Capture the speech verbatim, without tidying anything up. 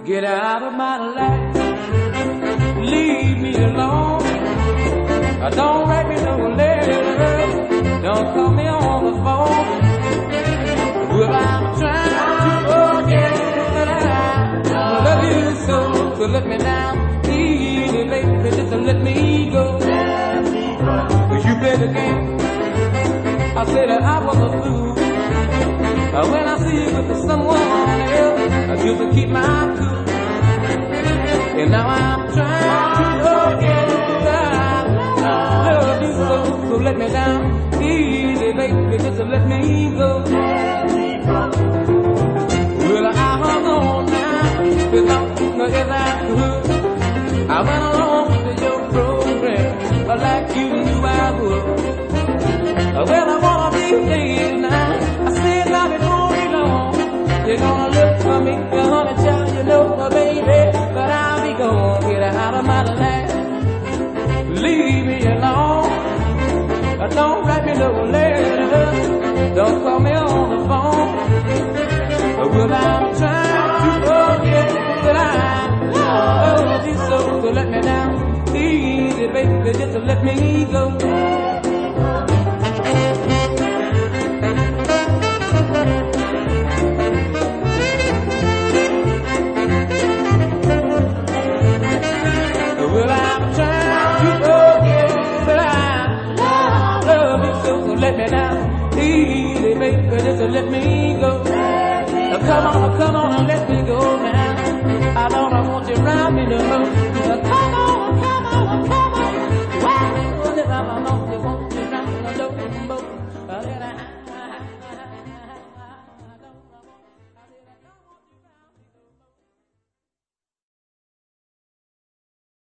Get out of my life, leave me alone. Don't write me no letter, don't call me on the phone. Well, I'm trying to forget that I love you so. So let me down, easy baby, just to let me go. You played the game, I said that I was a fool. When I see you with someone else, I just to keep my cool. And now I'm trying to forget that I love you so. So let me down, easy baby, just to let me go. Well, I hung on now, as long as I could. I went along with your program, like you knew I would. Well, I wanna be days now, I said not before we long. You're gonna look for me, you're gonna tell you know, baby, but I'll be gone. Get out of my life, leave me alone. Don't write me no letter, don't call me on the phone. Well, I'm trying to forget that I love you so. So let me down, easy baby, just to let me go. Well, I'm trying to forget that I love you so. So let me down, easy baby, just to let me go. Come on, come on and let me